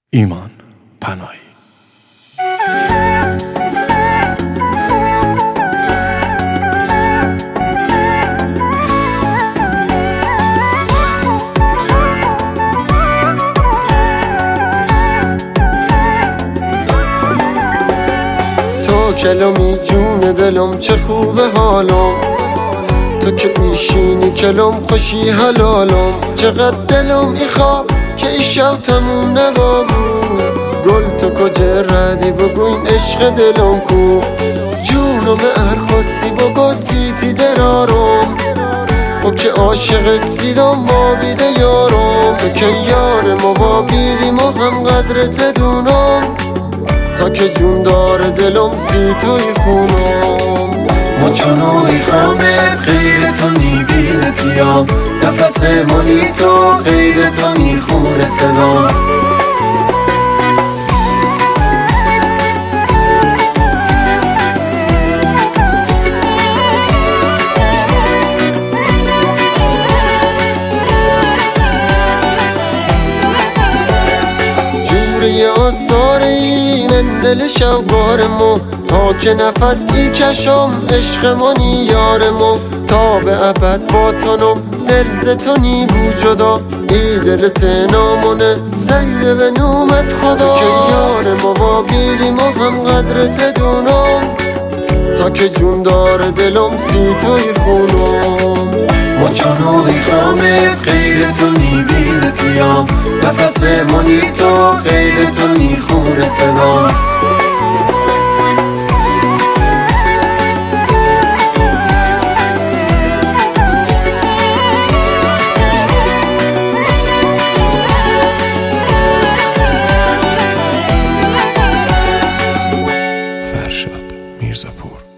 ایمان پناهی. تو کلمی جون دلم چه خوبه حالم، تو که میشینی کلم خوشی حلالم. چقدر دلم ایخوا که ایشو تموم نبابو، گل تو کجا ردی بگو این عشق دلم کو. جونم ارخواستی بگو سیتی درارم، او که عاشق اسپیدم بابیده یارم. تو که یار ما بابیدی ما هم قدرت دونم، تا که جون داره دلم سی توی خونم. ما چونوی خامت غیر تو نیبینتیم، نفس منی تو غیر تو نیخور سلام. جوری آثار این دل شوگارمو، تا که نفس ای کشم عشق منی یارمو. تا به ابد با تنم دل زتونی بو جدا، ای دلت نامونه سیده به نومت خدا. که یار ما با بیدی ما هم قدرت دونم، تا که جون داره دلم سی توی خونم. ما چونوی خامت غیر تو نیبینتیم، نفس منی تو غیر تو نیخور سلام. فرشاد میرزاپور.